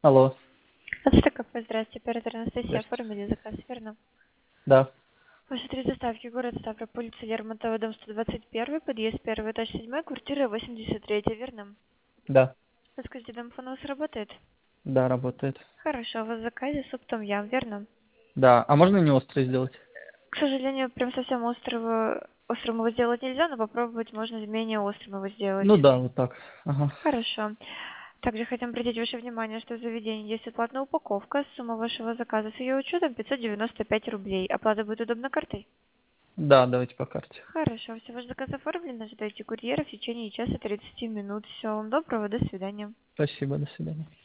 Алло, Отстыков, здравствуйте, оператор Анастасия, здрасте. оформили заказ, верно? Да, Ваши три доставки, город Ставрополь, улица Лермонтова, дом 121, подъезд 1, этаж 7, квартира 83, верно? да, Подскажите, домофон у вас работает? да, работает. Хорошо, у вас в заказе суп том ям, верно? Да, а можно не острый сделать? К сожалению, прям совсем острым его сделать нельзя, но попробовать можно менее острым его сделать. Ну да, вот так. Ага. Хорошо. Также хотим обратить ваше внимание, что в заведении есть платная упаковка. Сумма вашего заказа с ее учетом 595 рублей. Оплата будет удобна картой? Да, давайте по карте. Хорошо, все, ваш заказ оформлен, ожидайте курьера в течение часа 30 минут. Всего вам доброго, до свидания. Спасибо, до свидания.